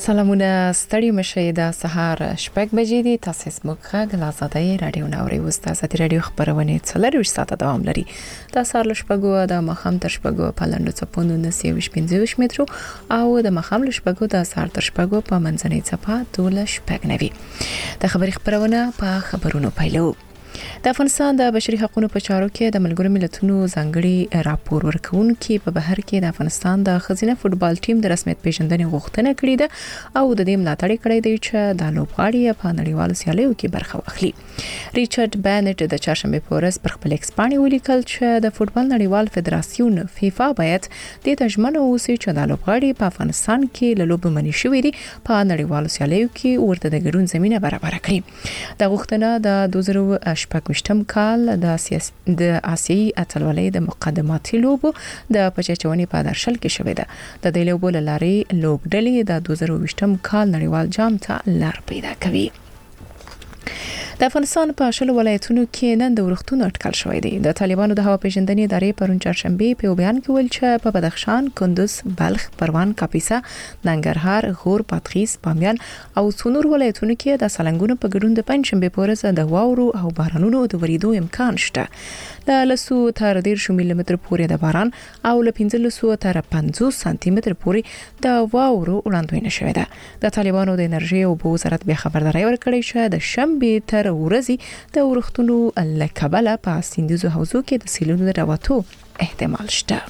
سلامونه ستړي مشه د سهار شپږ بجې دي. تاسو زموږ غږ له آزادۍ رادیو نوري وستا آزادۍ رادیو خبرونه څلور ساعته دوام لري. د سهار شپږو د مخام تر شپږو په لاندو چپونو 915 مترو او د مخام شپږو د سهار تر شپږو په منځنۍ چپه 12 شپږ نوي. د خبري خبرونه په خبرونو پیلو. د افغانستان د بشري حقوقو په چارو کې د ملګرو ملتونو ځانګړي راپور ورکونکي په بهر کې د افغانستان د ښځینه فوتبال ټیم د رسمیت پیژندنې غوښتنه کړې ده او د دې ملاتړ کړی دی چې د لوبغاړي په نړیوالو سیالیو کې برخه واخلي. ریچارډ بانټ د چهارشنبه په ورځ پر خپل ایکس باندې ولیکل چې د فوتبال نړیوال فدراسیون فیفا باید د تجمن اوسي چې د لوبغاړي په افغانستان کې له لوب منې شوې دي په نړیوالو سیالیو کې ورته د ګډون زمينه برابر کړي. د غوښتنه د 2018 کال د آسیایي اتلولۍ د مقدماتي لوبو د پچچونی په درشل کې شوې ده. د دې لوبو لارې لوبډلې د 2018 کال نړیوال جام ته لار پیدا کوي. د افغانستان په شلو ولایتونو کې نن د ورښتونو اټکل شوې دي. د طالبانو د هوا پیژندنې ادارې پرون چهارشنبه په بیان کې ویل چې په بدخشان، کندوز، بلخ، پروان، کاپیسا، ننګرهار، غور، بادغیس، بامیان او څنور ولایتونو کې د سالنګونو په ګډون د پنځشنبه په ورځ د واورو او بارانونو د وریدو امکان شته. له 100 تر 1.5 ملي پورې د باران او له 15 تر 50 سانتي متر پورې د واورو وړاندوینه شوې ده. د طالبانو د انرژي او بو وزارت به خبرداري ورکړې چې د شنبه تر ورځې د ورښتونو لکبله په سیندیزو حوزو کې د سیلونو راوتو احتمال شته.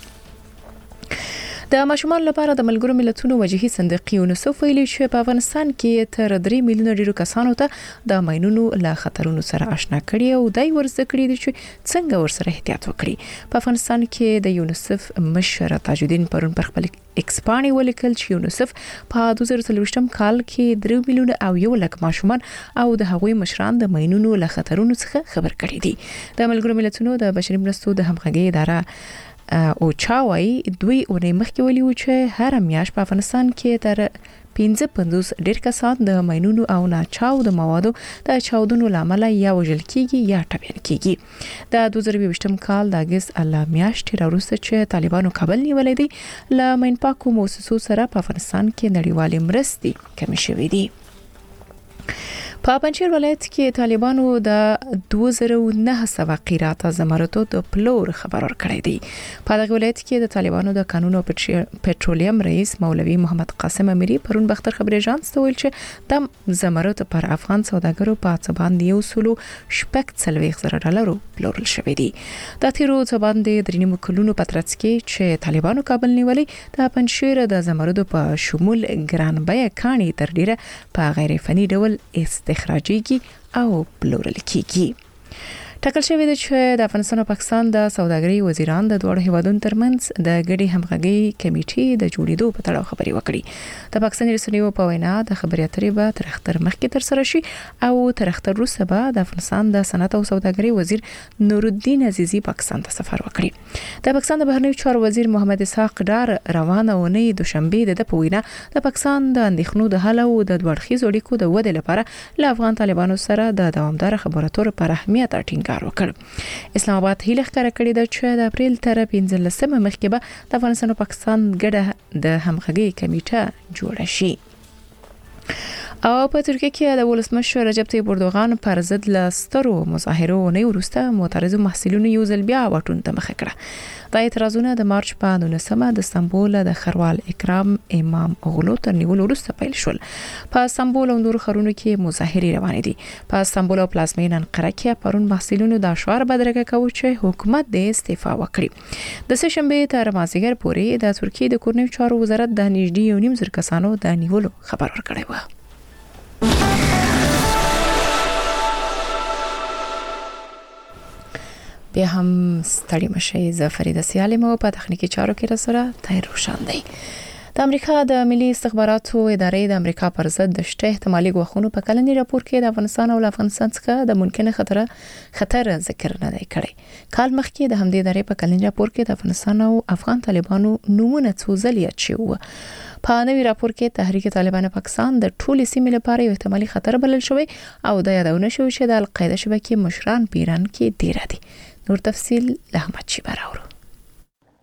د ماشومان لپاره د ملګرو ملتونو وجهي صندوق یونیسف ویلي چې په افغانستان کې تر 3 میلیونه ډیرو کسانو ته د ماینونو له خطرونو سره آشنا کړي او دای ورزده کړي دي چې څنګه ورسره احتیاط وکړي. په افغانستان کې د یونیسف مشر تاج الدین پرون پر خپل ایکس باندې ولیکل چې یونیسف په 2023 کال کې 3 میلیونه او 1 لک ماشومان او د هغوی مشران د ماینونو له خطرونو څخه خبر کړي دي. د ملګرو ملتونو د بشري مرستو د همغږي اداره او چاوي دوی اونۍ مخکې ویلي و چې هر میاشت په افغانستان کې تر 55 ډیر کسان د ماینونو او ناچاو د موادو د چاودنو لامل یا وژل کیږي یا ټپيان کیږي. د 2022 کال د اگست الله میاشتې راوروسته چې طالبانو کابل نیولې دي ل ماین پاکو موسسو سره په افغانستان کې نړیوالې مرستې کم شوې دي. په پنځیر ولایت کې طالبانو د 2009 قیراط زمرتو د پلور خبر ورکړی دی. په دغه ولایت کې د طالبانو د قانون او پټرولیم رئیس مولوی محمد قاسم امیری پرون بختر خبر ایجانس ته ویل چې د زمرتو پر افغان سوداګرو په څبان دی وسلو $40,000 پلورل شوی دی. د تیرو څبان دی درنیمو کلونو پترڅ کې چې طالبانو کابل نیولې د پنځیر د زمرتو په شمول ګران بیه کانی تر ډیره په غیر فني ډول استخراجيږي او پلورل کیږي. ټاکل شوی دی چې د افغانستان او پاکستان د سوداګرۍ وزیران د دوه هیوادونو ترمنځ د ګډي همغږي کمیټې د جوړېدو په تړاو خبري وکړي. د پاکستان رسنیو په وینا د خبري اترې به تر اختر مخکې تر سره شي او تر اختر وروسته به د افغانستان د صنعت او سوداګرۍ وزیر نورالدین عزیزی پاکستان ته سفر وکړي. د پاکستان د بهرنیو چارو وزیر محمد اسحاق ډار روانه ونې دوشنبه د پوینا د پاکستان د اندېښنو د حل او د دوړخیز اړیکو د ودې لپاره له افغان طالبانو سره د دوامدار خبرو اترو پر اهمیت ټینګار وکړ. اسلام آباد هیله ښکاره کړې ده چې د اپریل تر 15 مخکې به د افغانستان او پاکستان ګډه د همغږي کمیټه جوړه شي. او په ترکیه کې د ولسمشر رجب طیب اردوغان پر ضد لسترو مظاهرو نه ورسته معترضو محصلینو یو ځل بیا واټون ته مخ کړه. دا اعتراضونه د مارچ په 19 د استانبول د خروال اکرام امام اوغلو تر نیولو وروسته پیل شول. په استانبول او نور ښارونو کې مظاهرې روانې دي. په استانبول او پلازمینه انقره کې پرون محصلینو د اشعار بدرګه کوي چې حکومت د استعفا وکړي. د سه شنبه تر مازیګر پورې د ترکیه د کورنیو چارو وزارت د نږدې 1.5 کسانو د نیولو خبر ورکړی و. بیا هم ستړي مشي ز فریده سیالمو په تخنیکی چارو کې را سره تیر روشن دی. د امریکا د ملي استخباراتو ادارې د امریکا پر ضد د شته احتمالي غوښتنو په کلنی راپور کې د افغانستان او افغانستان څخه د ممکنه خطر ذکر نه دی کړی. کال مخکې د همدې ادارې په کلنی راپور کې د افغانستان او افغان طالبانو نمونه څو ځله یاد شوی و. په نوي راپور کې تحریک طالبان پاکستان د ټولې سیمې لپاره یو احتمالي خطر بلل شوی او د یادونه شوی چې د القاعده شبکې مشران پیران کې ډیر دي. نور تفصیل له احمد شي براورو.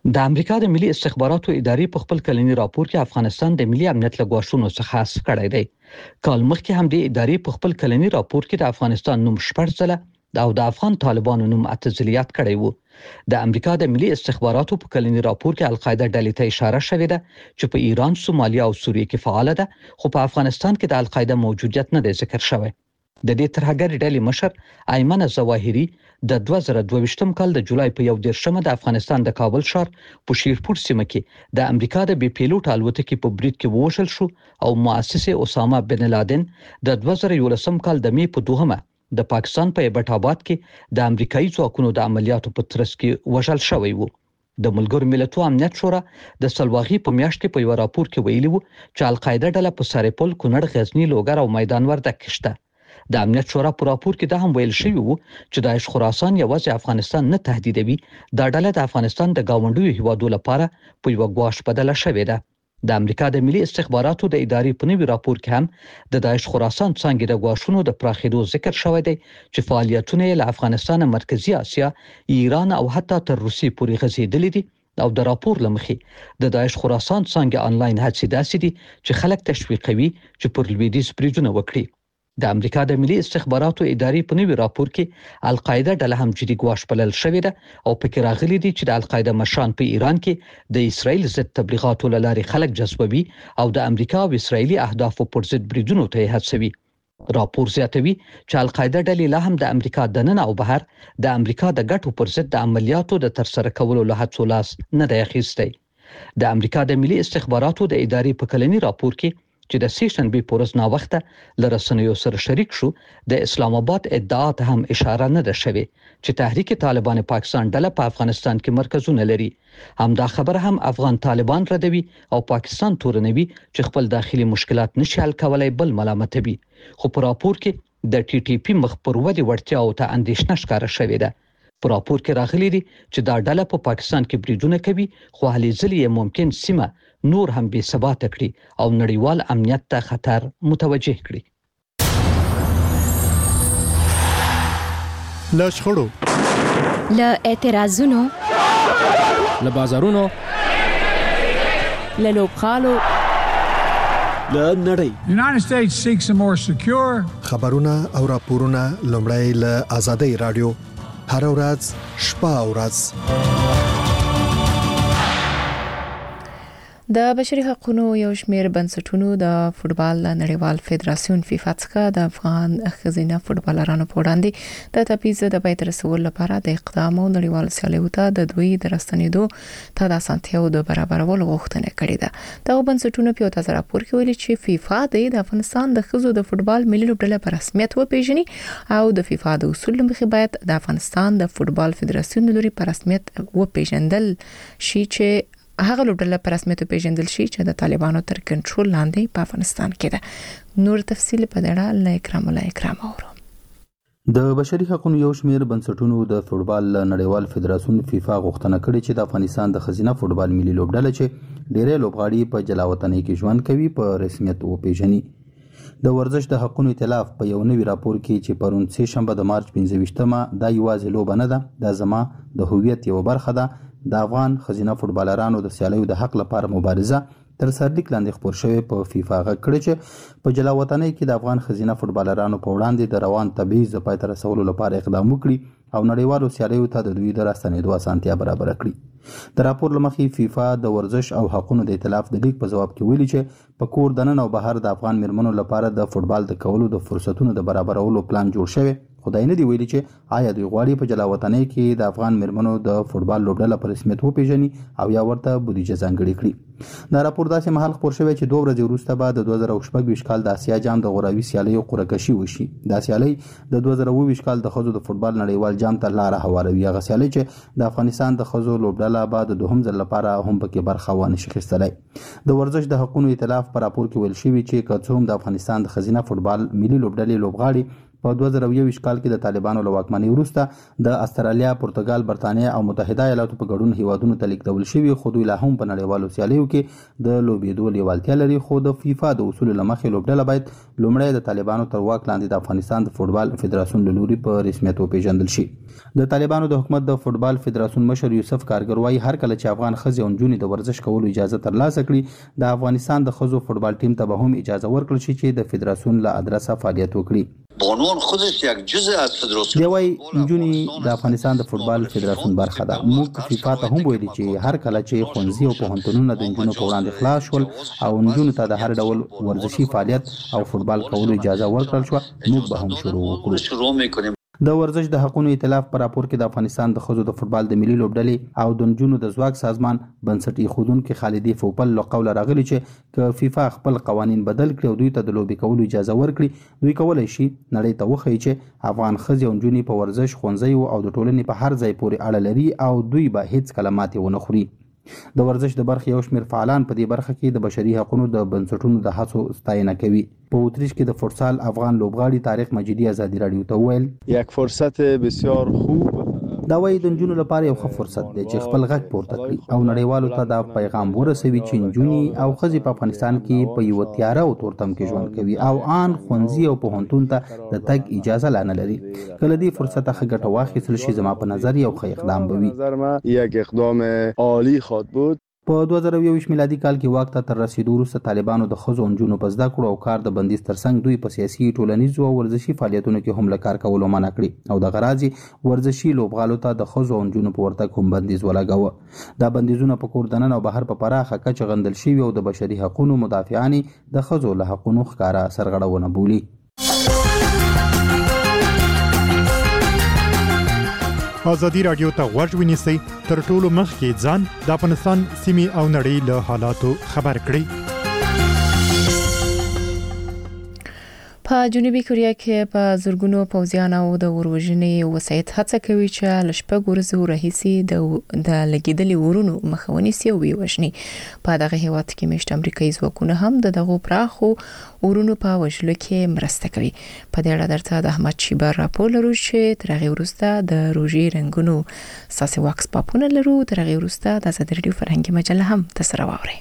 د امریکا د ملي استخباراتو ادارې په خپل کلنی راپور کې افغانستان د ملي امنیت له ګواښونو څخه خاص کړی دی. کال مخکې هم د ادارې په خپل کلنی راپور کې د افغانستان نوم 6 ځله او د افغان طالبانو نوم 8 ځله یاد کړی وو. د امریکا د ملي استخباراتو په کلنی راپور کې القاعده ډلې ته اشاره شوې ده چې په ایران، سومالیا او سوریه کې فعال ده، خو په افغانستان کې د القاعده موجودیت نه دی ذکر شوی. د دې ترهګر ډلې مشر ایمن ظواهری د 2022م کال د جولای په 11مه د افغانستان د کابل ښار په شیرپور سیمه کې د امریکا د بي پیلوټ الوتکې په برید کې ووژل شو او مؤسس اسامه بن لادن د 2011م کال د می په 2مه د پاکستان په ایبټ آباد کې د امریکایي ځواکونو د عملیاتو په ترڅ کې وژل شوی وو. د ملګرو ملتونو امنیت شورا د سلواغي په میاشت کې په یو راپور کې ویلي وو چې القاعده ډله په سرپل، کونړ، غزنی، لوګر او میدان وردګ کې شته. د امنیت شورا په راپور کې دا هم ویل شوی وو چې داعش خراسان یوازې افغانستان نه تهدیدوي، دا ډله د افغانستان د گاونډیو هیوادو لپاره په یو ګواښ بدله شوې ده. د امریکا د ملي استخباراتو د ادارې په نوي راپور کې هم د داعش خراسان څنګه د ګواښونو د پراخېدو ذکر شوی دی چې فعالیتونه له افغانستان، مرکزی اسیا، ایران او حتی تر روسیې پورې غځېدلې دي. او د راپور لمخې د داعش خراسان څنګه انلاین هڅې داسې دي چې خلک تشویقوي چې پر لویدیځ بریدونه وکړي. د امریکا د ملي استخباراتو ادارې په نوي راپور کې القاعده ډله هم جدي ګواښ بلل شوې ده او پکې راغلي دي چې د القاعده مشران په ایران کې د اسرایل ضد تبلیغاتو لارې خلک جذبوي او د امریکا او اسرایلی اهدافو پر ضد بریدونو ته هڅوي. راپور زیاتوي چې القاعده ډلې لا هم د امریکا دننه او بهر د امریکا د ګټو پر ضد د عملیاتو د ترسره کولو له هڅو لاس نه دی اخیستی. د امریکا د ملي استخباراتو د ادارې په کلنی راپور کې چې د سیشن بي پورز نا وخته لرسنیو سره شریک شو د اسلام آباد ادعا ته هم اشاره نه ده شوی چې تحریک طالبان پاکستان ډله په افغانستان کې مرکزونه لري. همدا خبر هم افغان طالبان ردوي او پاکستان تورنوي چې خپل داخلي مشکلات نشي حل کولای بل ملامتوي. خو په راپور کې د ټي ټي پی مخ پر ودی وړتیاو ته اندېښنه ښکاره شوې ده. په راپور کې راغلي دي چې دا ډله په پاکستان کې بریدونه کوي، خو هلې ځلې ممکن سیمه نور هم بې ثباته کړي او نړیوال امنیت ته خطر متوجه کړي. له شخړو، له اعتراضونو، له بازارونو، له لوبغالو، له نړۍ. United States seeks a more secure خبرونه او راپورونه لومړی له آزادۍ رادیو هر ورځ شپه او ورځ. د بشري حقوقو یو شمېر بنسټونو د فوتبال نړیوال فدراسیون فیفا څخه د افغان ښځینه فوتبالرانو په وړاندې د تبعیض د بیت رسول لپاره د اقدام او نړیوال سیالیو ته د دوی د راستنېدو ته د اسانتیاو د برابرولو غوښتنه کړې ده. دغه بنسټونو په تازه راپور کې ویلي چې فیفا د افغانستان د ښځو د فوتبال ملي لوبډله په رسمیت وپیژني او د فیفا د اصول مخې باید د افغانستان د فوتبال فدراسیون لوري په رسمیت وپیژندل شي چې هغه لوبډله په رسمیت پیژندل شي چې د طالبانو تر کنټرول لاندې په افغانستان کې ده. نور تفصیل په دې اړه اکرام الله اکرام اورو. د بشري حقوقو یو شمېر بنسټونو د فوتبال نړیوال فدراسیون فیفا غوښتنه کړې چې د افغانستان د ښځینه فوتبال ملي لوبډله چې ډېرې لوبغاړي په جلاوطنۍ کې ژوند کوي په رسمیت وپیژني. د ورزش د حقوقو ائتلاف په یو نوي راپور کې چې پرون سه شنبه د مارچ 15مه دا یوازې لوبه نه ده، دا زما د هویت یو برخه ده. د افغان ښځینه فوتبالرانو د سیالیو د حق لپاره مبارزه تر سرلیک لاندې خپور شوی په فیفا غږ کړی چې په جلاوطنۍ کې د افغان ښځینه فوتبالرانو په وړاندې د روان تبعیض د پای ته رسولو لپاره اقدام وکړي او نړیوالو سیالیو ته د دوی د راستنېدو اسانتیا برابره کړي. د راپور له مخې فیفا د ورزش او حقوقو د ائتلاف د لیک په جواب کې ویلي چې په کور دننه او بهر د افغان میرمنو لپاره د فوتبال د کولو د فرصتونو د برابرولو پلان جوړ شوی، خدای نه دی ویلي چې آیا دوی غواړي په جلاوطنۍ کې د افغان میرمنو د فوتبال لوبډله په رسمیت وپیژني او یا ورته بودیجه ځانګړې کړي. دا راپور داسې مهال خپور شوی چې 2 ورځې وروسته به د 2026 کال د اسیا جام د غوراوي سیالیو قرعه کشي وشي. دا سیالي د 2022 کال د ښځو د فوتبال نړیوال جام ته لاره هواروي. هغه سیالي چې د افغانستان د ښځو لوبډله به د دوهم ځل لپاره هم پکې برخه ونشي اخیستلی. د ورزش د حقوقو ائتلاف په راپور کې ویل شوي چې که څه هم د افغانستان د ښځینه فوتبال ملي لوبډلې لوبغاړي په 2021 کال کې د طالبانو له واکمنۍ وروسته د استرالیا، پرتګال، برتانیا او متحده ایالاتو په ګډون هیوادونو ته لیږدول شوي، خو دوی لا هم په نړیوالو سیالیو کې د لوبېدو لیوالتیا لري. خو د فیفا د اصولو له مخې لوبډله باید لومړی د طالبانو تر واک لاندې د افغانستان د فوټبال فدراسیون له لوري په رسمیت وپېژندل شي. د طالبانو د حکومت د فوټبال فدراسیون مشر یوسف کارګر وایي هر کله چې افغان ښځې او نجونې د ورزش کولو اجازه ترلاسه کړي، د افغانستان د ښځو فوټبال ټیم ته به هم اجازه ورکړل شي چې د فدراسیون له ادرسه فعالیت وکړي. بانوان خودش یک جزء از فدراسیون دی وایي نجونې د افغانستان د فوټبال فدراسیون برخه ده. موږ فیفا ته هم ویلي چې هر کله چې ښوونځي او پوهنتونونه د نجونو په وړاندې خلاص شول او نجونو ته د هر ډول ورزشي فعالیت او فوټبال کولو اجازه ورکړل شوه، موږ به هم شروع وکړو. د ورزش د حقوقو ائتلاف په راپور کې د افغانستان د ښځو د فوټبال د ملي لوبډلې او د نجونو د ځواک سازمان بنسټ ایښودونکي خالدي فوپل له قوله راغلي چې که فیفا خپل قوانین بدل کړي او دوی ته د لوبې کولو اجازه ورکړي، دوی کولی شي نړۍ ته وښیي چې افغان ښځې او نجونې په ورزش، ښوونځیو او د ټولنې په هر ځای پورې اړه لري او دوی به هیڅ کله ماتې ونه خوري. د ورزش د برخې یو شمېر فعالان په دې برخه کې د بشري حقوقو د بنسټونو د هڅو ستاینه کوي. په اتریش کې د فوټسال افغان لوبغاړي طارق مجیدي ازادي راډیو ته وویل یک فرصت بسیار خوب دا وایي د نجونو لپاره یو ښه فرصت دی چې خپل غږ پورته کړي او نړیوالو ته دا پیغام ورسوي چې نجونې او ښځې په افغانستان کې په یوه تیاره او تورتم کې ژوند کوي او آن ښوونځي او پوهنتون ته د تګ اجازه لا نه لري. که له دې فرصته ښه ګټه واخیستل شي، زما په نظر یو ښه اقدام به وي. یک اقدام عالی خواهد بود. په 2021 میلادي کال کې واک ته تر رسیدو وروسته طالبانو د ښځو او نجونو په زده کړو او کار د بندیز ترڅنګ دوی په سیاسي، ټولنیزو او ورزشي فعالیتونو کې هم له کار کولو منع کړي او دغه راځي ورزشي لوبغالو ته د ښځو او نجونو په ورتګ هم بندیز ولګاوه. دا بندیزونه په کور دننه او بهر په پراخه کچه غندل شوي او د بشري حقوقو مدافعان د ښځو له حقوقو ښکاره سرغړونه بولي. ازادي راډیو ته غوږ ونیسئ، تر ټولو مخکې ځان د افغانستان سیمې او نړۍ له حالاتو خبر کړئ. په جنوبي کوریا کې په زورګونو پوځیان او د وروژنې وسایت هڅه کوي چې ل شپږ ورځې راهیسې د لګیدلي ورونو مخه ونیسي او وژني. په دغه هیواد کې مشت امریکایي ځواکونه هم د دغو پراخو ورونو په وژلو کې مرسته کوي. په دې اړه درته د احمد شیبر راپور لرو چې تر هغې وروسته د روژې رنګونو ساسي واکس پاپونه لرو. تر هغې وروسته د ازادي راډیو فرهنګي مجله هم تاسو راوړئ.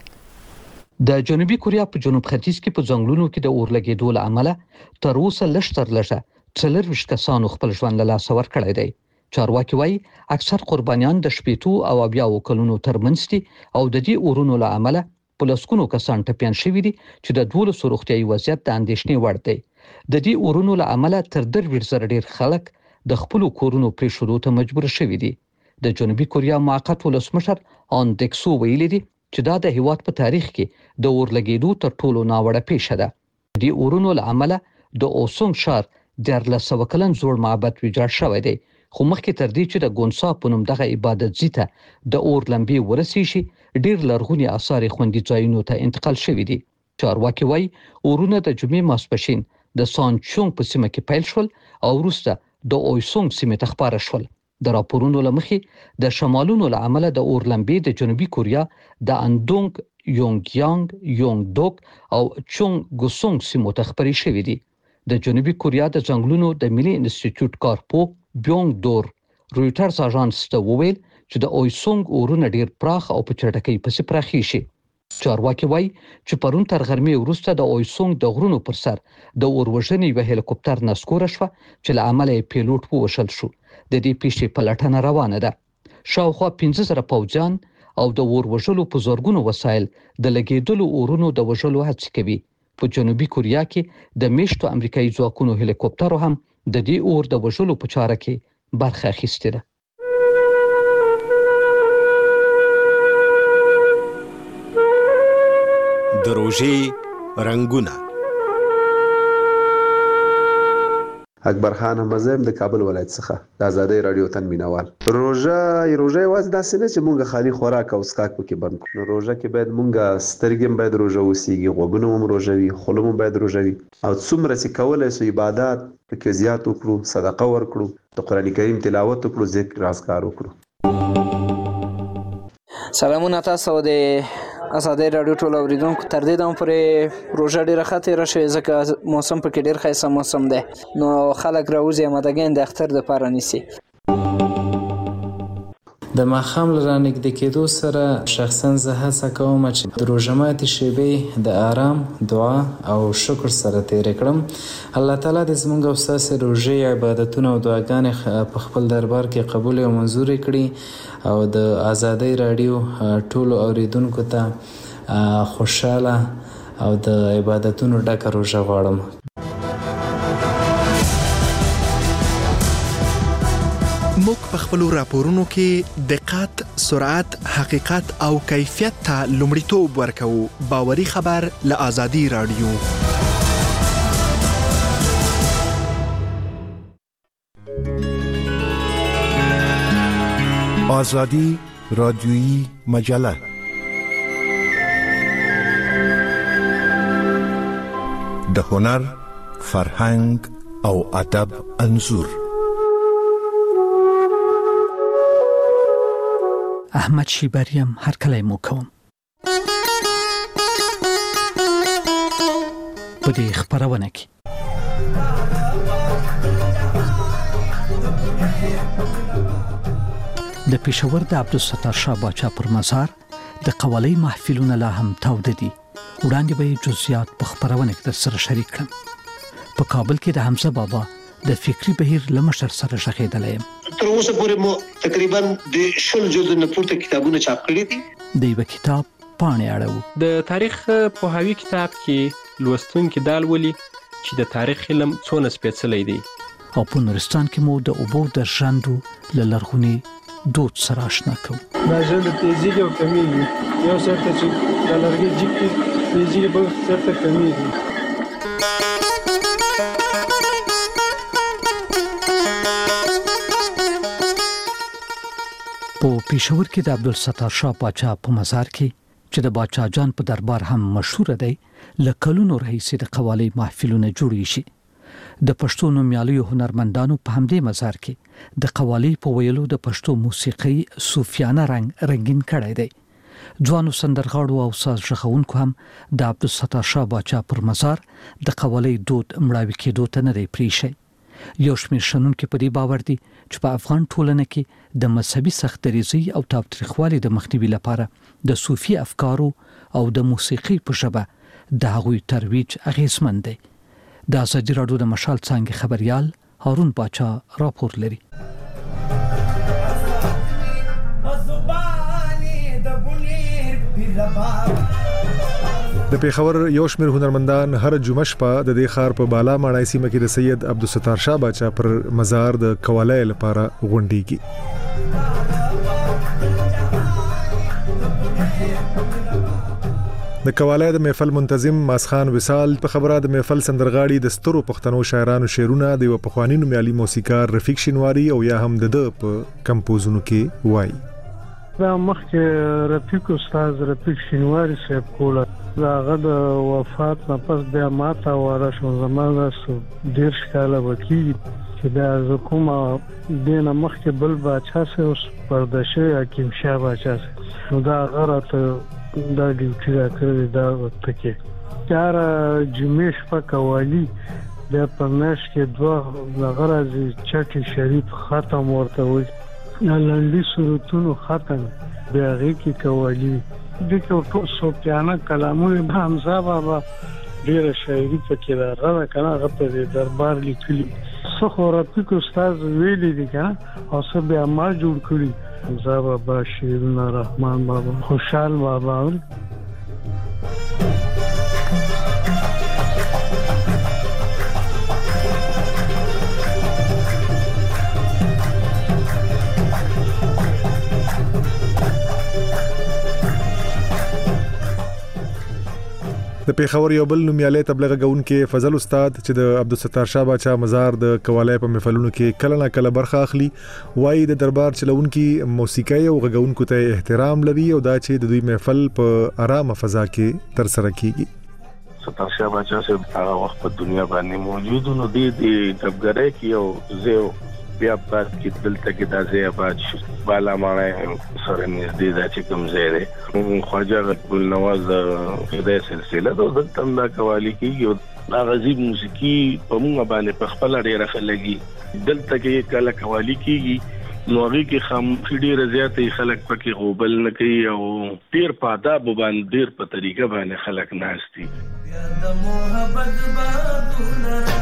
د جنوبي کوریا په جنوب ختیځ کې په ځنګلونو کې د اور لګېدو له امله تر اوسه لږ تر لږه 40 کسانو خپل ژوند له لاسه ورکړی دی. چارواکي وایي اکثر قربانیان د 80 او 90 کلونو ترمنځ دي او د دې اورونو له امله په لسګونو کسان ټپیان شوي دي چې د 12 روغتیايي وضعیت د اندېښنې وړ دی. د دې اورونو له امله تر 30,000 ډیر خلک د خپل کورونو پریښودو ته مجبور شوي دي. د جنوبي کوریا موقت ولسمشر آن دکسو ویلي دي چې دا د هیواد په تاریخ کې د اور لګېدو تر ټولو ناوړه پیښه ده. د اورونو له امله د اوسونګ شهر 1300 کلن زوړ معبد ویجاړ شوی دی، خو مخکې تر دې چې د ګونسا په نوم دغه عبادت ځای ته د اور لمبې ورسیږي، ډیر لرغوني آثار خوندي ځایونو ته انتقال شوي دي. چارواکي وایي اورونه د جمعې ماسپښین د سانچونګ په سیمه کې پیل شول او وروسته د اویسونګ سیمې ته خپاره شول. د راپورونو له مخې د شمالونو له امله د اور لمبې د جنوبي کوریا د اندونګ، یونګیانګ، یونګدوک او چونګ ګوسونګ سیمو ته خپرې شوې دي. د جنوبي کوریا د ځنګلونو د ملي انسټیټیوټ کارپو بیونګ دور رويټرز اژانس ته وویل چې د اویسونګ اورونه ډیر پراخ او په چټکۍ پسې پراخي شي. چارواکي وایي چې پرون تر غرمې وروسته د اویسونګ د غرونو پر سر د اور وژنې یو هلیکوپټر نسکوره شوه چې له امله یې پیلوټ ووژل شو. د دې پیښې پلټنه روانه ده. شاوخوا 15,000 پوځیان او د اور وژلو په زورګونو وسایل د لګیدلو اورونو د وژلو هڅې کوي. په جنوبي کوریا کې د میشتو امریکایي ځواکونو هلیکوپټرو هم د دې اور د وژلو په چاره کې برخه اخیستې ده. د روژې رنګونه. اکبر خان مزم د کابل ولایت څخه د ازادي رادیو تن مینوال. روژه واز داسې نه چې مونږه خالي خوراک او اسکاک پکې بند کړو. روژه کې باید مونږه سترګې باید روژه وسیږي، غوږونه هم روژه وي، خوله هم باید روژه وي او څومره چې کولای سو عبادت پکې زیات وکړو، صدقه ورکړو، د قران کریم تلاوت وکړو، ذکر اذکار وکړو. سلامونه تاسو د آزادۍ رادیو ټول اوریدونکو تر دې دمه پورې روژه ډېره ښه تېره شوې ځکه موسم پکې ډېر ښایسته موسم دی نو خلک راوځي امادګۍ د اختر دپاره نیسي. د ماښام له رانږدې کېدو سره شخصا زه هڅه کوم چې د روژه ماتې شېبې د آرام، دعا او شکر سره تېرې کړم. الله تعالی دې زموږ او ستاسې روژې، عبادتونه او دعاګانې په خپل دربار کې قبول او منظورې کړي او د آزادۍ راډیو ټولو اوریدونکو ته خوشحاله او د عبادتونو ډکه روژه غواړم. موږ په خپلو راپورونو کې دقت، سرعت، حقیقت او کیفیت ته لومړیتوب ورکوو. باوري خبر له آزادي رادیو. آزادی رادیویی مجله د هنر، فرهنګ او ادب انځور. احمد شیبریم هر کله مو کوم په دې خبرونه کې د پېښور د عبدالستار شاه باچا پر مزار د قوالۍ محفلونه لا هم تاوده دي. وړاندې به جزئیات په خبرونه کې درسره شریک کړم. په کابل کې د حمزه بابا د فکری بهیر لمشر سره شغېدلی یم. تر اوسه پورې مو تقریبا د 10 جلدو نه پورته کتابونه چاپ کړي دي. د یو کتاب پاڼې اړوو. د تاریخ پوهاوی کتاب کې لوستونکي دا لولي چې د تاریخ علم څونه سپېڅلی دی. او په نورستان کې مو د اوبو د ژرندو له لرغوني دود سره اشنا کوو. دا ژرنده تیزیږي او کمیږي. یو سرته چې د لرګي جیب کې تیزیږي بل سرته کمیږي. په پېښور کې د عبدالستار شاه باچا په مزار کې چې د باچا جان په دربار هم مشهور دی له کلونو راهیسې د قوالۍ محفلونه جوړې شي. د پښتو نومیالیو هنرمندانو په همدې مزار کې د قوالۍ په ویلو د پښتو موسیقۍ صوفیانه رنګ رنګین کړی دی. ځوانو سندرغاړو او ساز ژغونکو هم د عبدالستار شاه باچا پر مزار د قوالۍ دود مړاوي کېدو ته نه دی پرېښی. یو شمېر شنونکي په دې باور دي چې په افغان ټولنه کې د مذهبي سختدریزۍ او تاوتریخوالي د مخنیوي لپاره د صوفي افکارو او د موسیقۍ په ژبه د هغوی ترویج اغیزمن دی. د آزادي راډیو د مشال څانګې خبریال هارون باچا راپور لري. د پېښور یو شمېر هنرمندان هر جمعه شپه د دې ښار په بالا ماڼۍ سیمه کې د سید عبدالستار شاه باچا پر مزار د قوالۍ لپاره غونډېږي. د قوالۍ د محفل منتظم ماسخان وصال په خبره د محفل سندرغاړي د سترو پښتنو شاعرانو شعرونه د یو پخوانی نومیالي موسیقار رفیق شینواری او یا هم د په کمپوزونو کې وایي. دا مخکې رفیق استاد رفیق شینواری صاحب کوله. هغه د وفات نه پس بیا ماته واره شو. زمانه 10 کاله وکړي چې دا زه کومه دې نه مخکې بل باچا سه اوس پردشه حکیم شاه باچا سه نو دا هغه راته دا ډیوټي را کړی دا پکې 4 جمعې شپه قوالي بیا په میاشت کې 2 هغه راځي چټي شریف ختم ورته وي لنډي سرودونو ختم بیا هغې کې قوالي دغه ټول صوفیانه کلامونه حمزه بابا ډیره شاعري پکې راغله کنه. هغه په دربار لیکلي څه خو رفیق استاد ویلي دي کنه او څه بیا ما جوړ کړي. حمزه بابا، شیرونه رحمان بابا، خوشحال بابا. د پېښور یو بل نومیالی تبلیغ کوونکی فضل استاد چې د عبدالستار شاه باچا مزار د قوالۍ په محفلونو کې کله نه کله برخه اخلي وایي د دربار چلونکي موسیقۍ او غږونکو ته احترام لري او دا چې د دوی محفل په آرامه فضا کې ترسره کیږي. ستار شاه باچا صاحب هغه وخت په دنیا باندې موجود نو د دبګرۍ کې یو زیو بیا بعد کې دلته کې د ځای آباد شو بالا مانه سره نږدې د چې کوم ځای دی خواجه ګل نواز د خدای سلسله د دلته دا قوالی کېږي دا غزي موسیقي په موږ باندې په خپل ډېر خلګي دلته کې کله قوالی کېږي نو هغه کې خامخې ډېر زیاتې خلک پکې غوبل نه کوي او ډېر په آداب باندې ډېر په طریقه باندې خلک ناشتي د محبت بادونه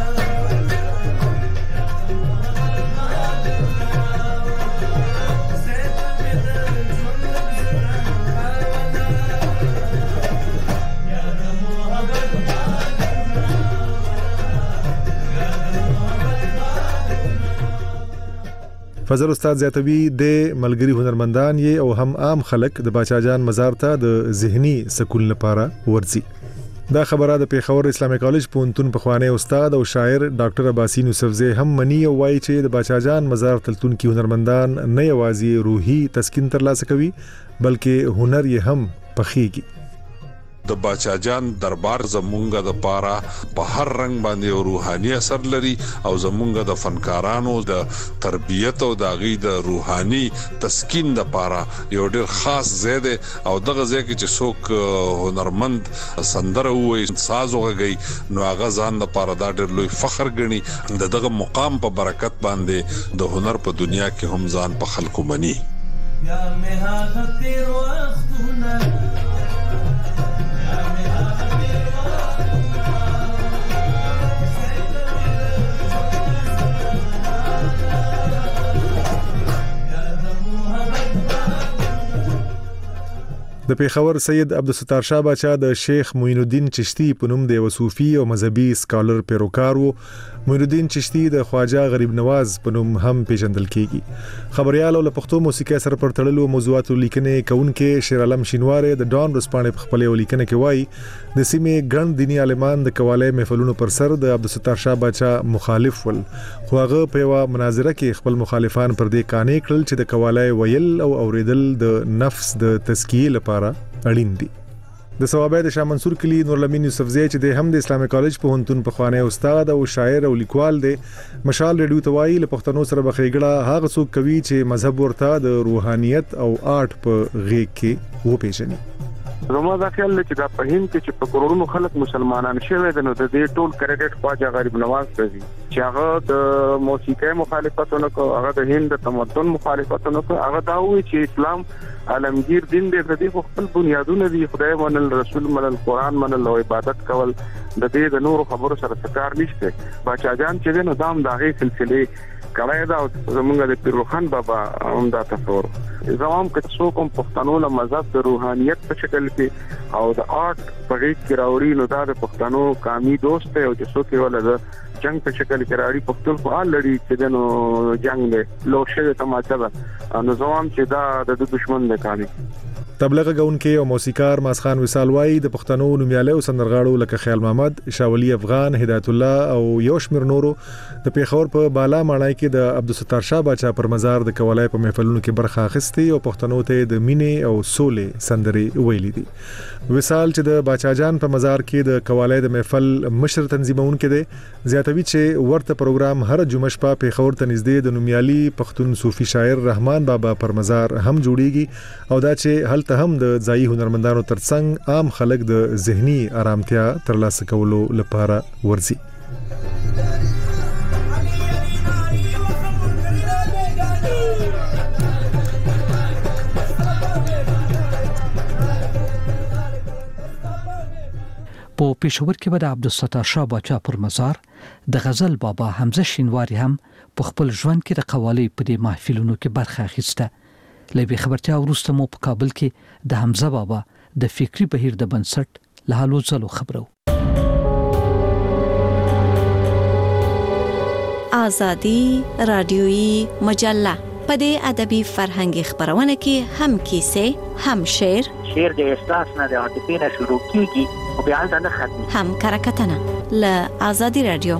فضل استاد زیاتوی د ملګری هنرمندان یې او هم عام خلک د باچا جان مزار ته د ذهني سکون لپاره ورځي. دا خبره د پیښور اسلامي کالج پونتون په خوانی استاد او شاعر ډاکټر عباسین یوسفزی هم منی او وایي چې د باچا جان مزار تلتون کې هنرمندان نه یوازې روحي تسکین ترلاسه کوي بلکې هنر یې هم پخېږي. د باچا جان دربار زمونږه د پاره په هر رنگ باندې روحاني اثر لري او زمونږه د فنکارانو د تربیت او د غي د روحاني تسکین د پاره یو ډېر خاص زیاده او دغه ځای کې چې څوک هنرمند سندره وایي ساز وغږي نو هغه ځان د پاره دا ډېر لوی فخر ګڼي دغه مقام په برکت باندې د هنر په دنیا کې هم ځان په خلکو مني. یا مه هغه تیر وختونه د پیښور سید عبدالستار شاه باچا د شیخ معین الدین چشتی په نوم د وصوفي او مذهبي سکالر پیروکار وو. معین الدین چشتی د خواجه غریب نواز په نوم هم پیژندل کیږي. خبريال او پښتو موسیقي سره پر تړلو موضوعاتو لیکنې کوونکې شیر عالم شینواره د ډان رسپانې په خپل لیکنه کې وایي د سیمې ګڼ دینی عالمان د قواله محفلونو پر سر د عبدالستار شاه باچا مخالف ول خو هغه په یو مناظره کې خپل مخالفان پر دې قانې کړل چې د قواله ویل او اوریدل د نفس د تزکیه لپاره اړین دي. د ثوابه د شاه منصور کلی نورالامین یوسفزی چې د هم د اسلامي کالج په هنتون په خوانی استاد او شاعر او لیکوال دی مشال ریډیو توای له پښتنو سره بخېګړه هغه څوک کوي چې مذهب ورته د روحانيت او آرټ په غېږ کې و پیژني. زما دا خیال چې دا په هند کې چې په کروڑونو خلک مسلمانان شوي دي نو د دې ټول کریډټ خواجه غریب نواز ته دي چې هغه د موسیقي مخالفتونه کو هغه د هند د تمدن مخالفتونه کو هغه دا وایي چې اسلام عالمگیر دین دی د دې خپل بنیادونه دي خدای منل رسول منل قران منل او عبادت کول د دې د نور خبرو سره کار نشته. باچا جان چې نو دام داغه سلسله کړای دا زمونږ د پیروخان بابا هم دا تصور زمام که څوک هم پښتنو له مذهب د روحانيت په شکل کې او د آرټ په غیږ کې راوړي نو دا د پښتنو قامي دوست دی او چې څوک یې ولر جنگ په شکل کې راړي پښتون فعال لري چې نو جنگ له لوشه تماچا نو زمام چې دا د دشمن نه کاري. تبلیغ غونکې او موسیقار ماسخان وصال وای د پښتنو نومیاله او سندرغاړو لکه خیال محمد، شاولی افغان، هدایت الله او یوشمیر نورو د پیښور په بالا ماڼۍ کې د عبدالستار شاه باچا پر مزار د قوالای په محفلونو کې برخه اخیستي او پښتنو ته د مینې او سولې سندرې ویلې دي. وصال چې د باچا جان په مزار کې د قوالای د محفل مشر تنظیمون کې دي زیاتوي چې ورته پروګرام هر جمعه شپه پیښور ته نږدې د نومیالي پښتون صوفي شاعر رحمان بابا پر مزار هم جوړیږي او دا چې هلته هم د ځایي هنرمندانو ترڅنګ عام خلک د ذهني آرامتیا ترلاسه کولو لپاره ورځي. په پېښور کې د عبدالستار شاه باچا پر مزار د غزل بابا حمزه شینواری هم په خپل ژوند کې د قوالی په دې محفلونو کې برخه اخیسته. لبي خبرتیا وروسته مو په کابل کې د حمزه بابا د فکری بهیر د بنسټ له حالو ځلو خبرو. آزادی رادیویی مجله په دې ادبي فرهنګي خبرونه کې هم کیسه هم شعر د احساس نه د عاطفې نه شروع کیږي او بیا ځنه ختمي هم کرکټنه له آزادی رادیو.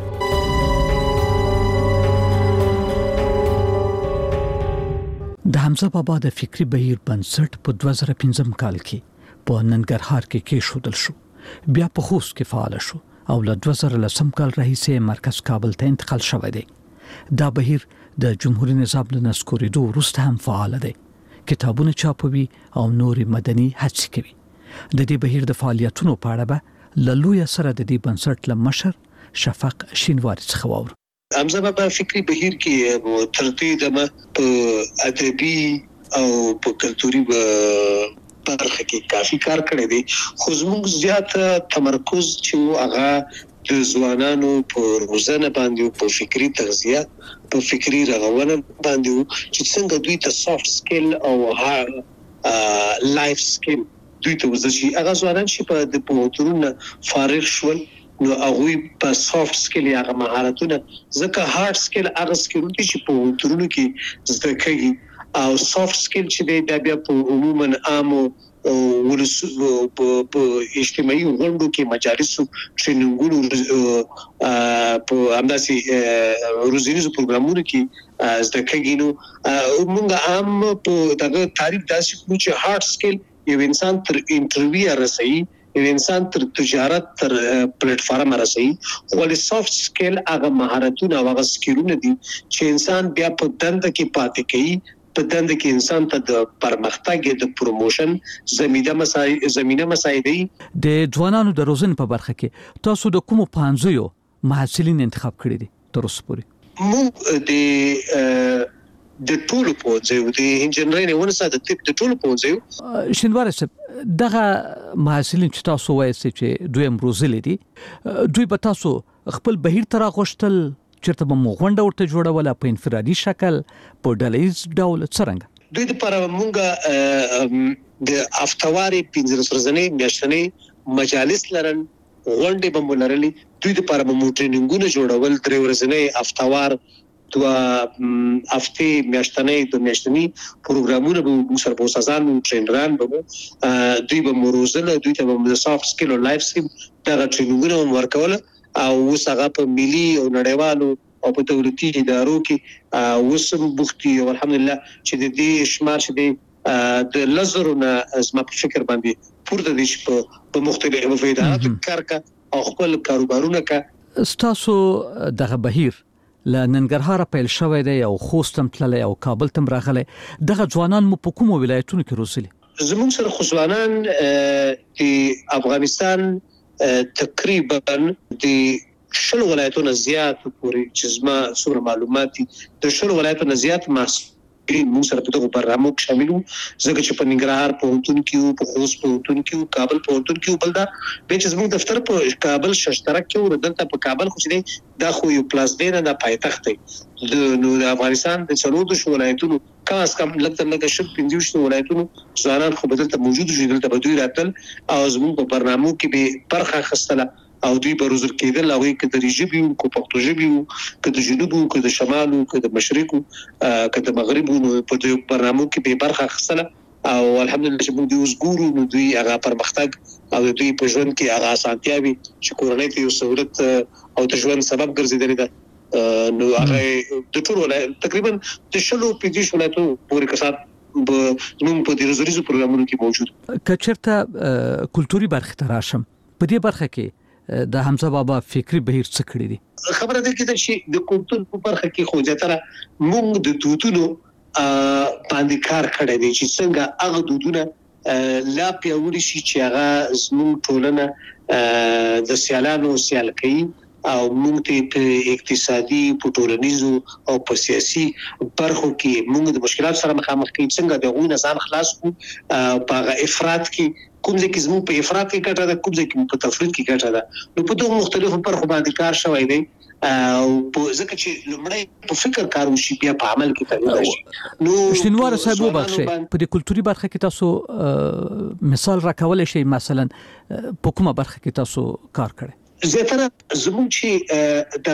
د حمزه بابا د فکری بهیر بنسټ په 2015 کال کې په ننګرهار کې شودل شو، بیا په خوست کې فعال شو او له 2010 کال راهیسې مرکز کابل ته انتقال شوی دی. دا بهیر د جمهوریت نظام له نسکورېدو وروسته هم فعال دی، کتابونه چاپوي او نور مدني هڅې کوي. د دې بهیر د فعالیتونو په اړه به له لوی سره د دې بنسټ له مشر شفق شینواري څخه واورو. حمزه بابا فکری بهیر کې تر دې دمه په ادبي او په کلتوري برخه کې کافي کار کړی دی، خو زموږ زیات تمرکز چې هغه د ځوانانو په روزنه باندې، په فکری تغذیه، په فکری رغونه باندې چې څنګه دوی ته سافت سکل او لایف سکل دوی ته وزشي. هغه ځوانان چې په د پوهنتونونو فارغ شول نو هغه په سافت سکل یا مهارتونه، ځکه هارد سکل هغه سکلونه چې په وترونو کې زده کوي او سافت سکل چې د بیا په عموما عامو په اجتماعي غونډو کې مجالسو ټریننګونو په همداسې روزنیزو پروګرامونو کې زده کوي. نو موږ عام په دغه تعریف داسې کوو چې هارد سکل یو انسان تر انټرویو رسېږي، یو انسان تر تجارت تر پلیټ فارم رسېږي، خو له سافت سکل هغه مهارتونه او هغه سکلونه دي چې انسان بیا په دنده کې پاتې کوي، په دنده کې انسان ته د پرمختګ د پروموشن زمينه مساعدي. د ځوانانو د روزنې په برخه کې تاسو د کومو پانځیو محصلین انتخاب کړی دي تر اوسه پورې؟ موږ د ټولو په ځای د انجنیرینګ ونه ساده د ټولو په ځای شینواري صاحب دغه محصلین چې تاسو وایي چې دوی روزلې دي، دوی به تاسو خپل بهیر تر غوښتل چیرته به مغونډه ورته جوړوله په انفرادي شکل په ډلهیز ډول څرنګه؟ دوی لپاره موږ د افتواري 15 ورځې میاشتنې مجالس لرل، غونډې به مولرلې، دوی لپاره مو ټریننګونه جوړول، 3 ورځې افتوار دوا هفته میاشتنې د میاشتنی پروګرامونه به موږ سره په اساسان ټرینران به دوی به مروزنه، دوی ته به سافت سکل او لایف سکل دا ټریننګونه ورکول او وسغه په ملي او نړیوالو او په دولتي ادارو کې وسم بوختي او الحمدلله چې د دې شمار چې د لزرونه زما په فکر باندې پورته دي په مختلفو اداراتو کارکا او خپل کاروبارونه کا. تاسو دغه بهیر ل ننګرهار پیل شوی دی او خوستم تللی او کابل تم راغلی، دغه ځوانان مو په کومو ولایتونو کې روزلي؟ زموږ سره خو ځوانان د افغانستان تقریبا د 10 ولایتونو زیات پورې چې زما څومره معلومات دي د 10 ولایتونو زیات موږ سره په دغه برنامه کې شامل وو، ځکه چې په ننګرهار پوهنتون کې، په خوست پوهنتون کې، کابل پوهنتون کې بل دا به چې زموږ دفتر په کابل ششترک کې ورته په کابل خو چې دا خو یو پلاس دی نه د پایتخت دی د افغانستان د څلورو ولایتونو کاس کم لکه شپ 15 ولایتونو ځوانان خو بدلته موجود دي، دلته به دوی راتل او زموږ په برنامه کې به برخه خستله او دوی به روزل کېدل، هغه کې د ریجبي او پښتو ژبي او د جنوب او د شمال او د مشرق او د مغرب په دې برنامه کې به برخه خستله او الحمدلله چې موږ دوی وزګورو نو دوی هغه پرمختګ او دوی په ژوند کې هغه اسانتیاوي چې کورنۍ ته یو سہولت او د ژوند سبب ګرځیدل دي نو هغه د ټول تقریبا د شلو پیږي ولایتو پورې کسات موږ په دې روزریزو پروګرامونو کې موجود. کچرته کلتوري برخه تراشم په دې برخه کې د حمزه بابا فکری بهیر څه کړی دي؟ خبره ده چې د کلتور په برخه کې خو ځاتره موږ د دودونو باندې کار کړی دی چې څنګه هغه دودونه لا پیاوړي شي چې هغه زموږ ټولنه د سیالانو سیال کوي او موږ ته په اقتصادي، په ټولنیزو او په سیاسي برخو کې موږ د مشکلات سره مخامخ کیږو، څنګه د غوښنه ځان خلاص کو په افراط کې کوم ځکه چې موږ په افراط کې ګټه ده، کوم ځکه چې په تفرید کې ګټه ده، نو په دوه مختلفو برخو باندې کار شوی دی او ځکه چې لمړی په فکر کار وشي بیا په عمل کې تغیر شي. نو شینوار صاحب وبخښئ په دې کلتوري برخه کې تاسو مثال راکولای شئ، مثلا په کومه برخه کې تاسو کار کړی؟ زیاتره زموږ چې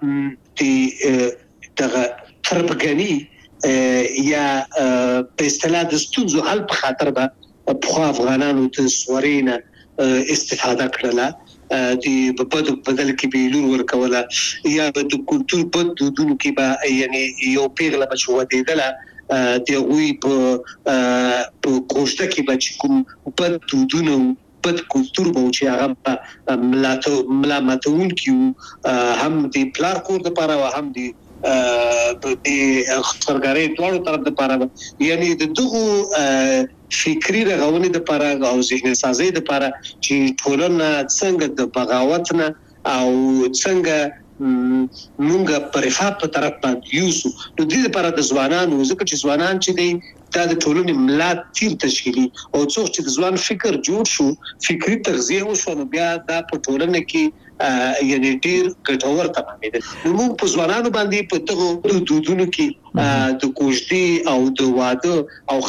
دغه تربګنی یا په اصطلاح د ستونزو حل په خاطر به په افغانانو د سورینه استفاده کړله، د بدل کې به لور ورکوله یا د کلتور په دودونو کې به یعنی یو پیغله بچو ودیدله د غوي په کوشته کې به کوم په دودونو بد کلتور به چې هغه ملامتون کیو هم د پلار کور د پاره او هم د خبرګاری دوه طرف د لپاره یعنی د دغه فکری رغونې د لپاره او ذهني سازي د لپاره چې ټولنه څنګه د بغاوت نه او څنګه مونږه پرفات په طرف باندې یوسو نو د دې لپاره د ځوانانو ځکه چې ځوانان چې دی دا د ټولنې ملا تیر تشکیلي او څوک چې د ځوان فکر جوړ شو فکری تغذیه وشو نو بیا دا په ټولنه کې یعنی ډیر ګټور تمامېدل نو موږ په ځوانانو باندې په دغه دودونو کې د کوژدي او د واده او